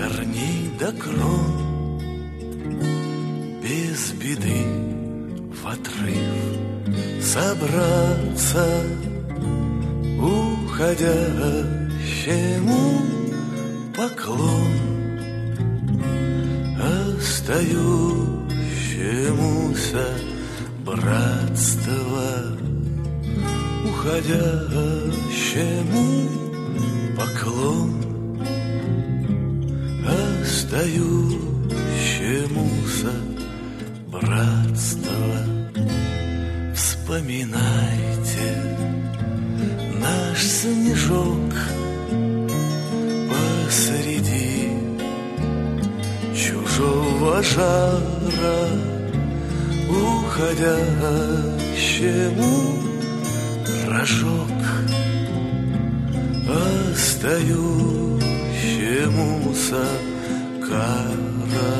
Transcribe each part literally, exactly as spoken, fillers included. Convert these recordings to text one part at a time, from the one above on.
корней до крон, без беды в отрыв собраться уходящему поклон, остающемуся братство, уходящему поклон, остающемуся братство. Вспоминайте наш снежок посреди чужого жара, уходящему рожок, остающемуся кара,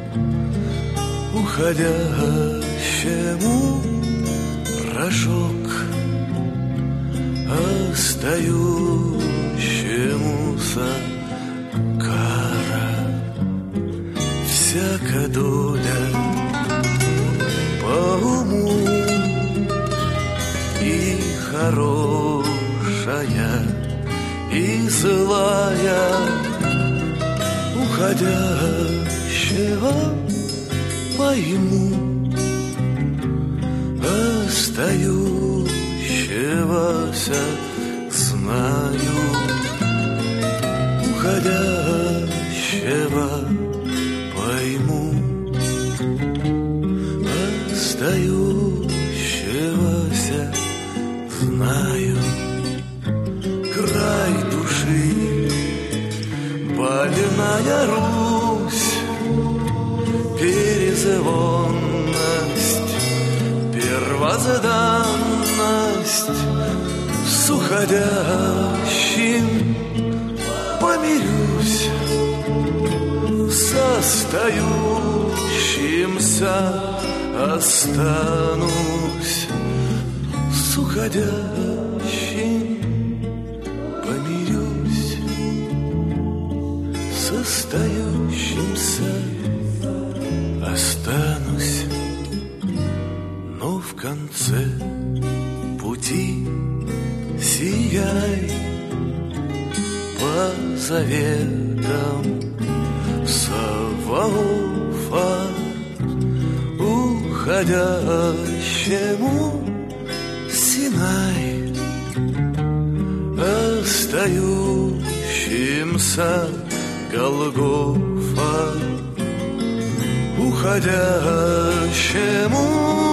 уходящему рожок, остающемуся кара. Всяка доля по уму и хорошая, и злая, уходящего пойму, остающегося знаю, уходящего пойму, остающегося знаю. Край души, больная Русь, перезвонность, первозданность, с уходящим помирюсь, с остающимся останусь, с уходящим помирюсь, с остающимся останусь. Но в конце пути сияй по заветам Саваофа, уходящему Синай, остающимся Голгофа, уходящему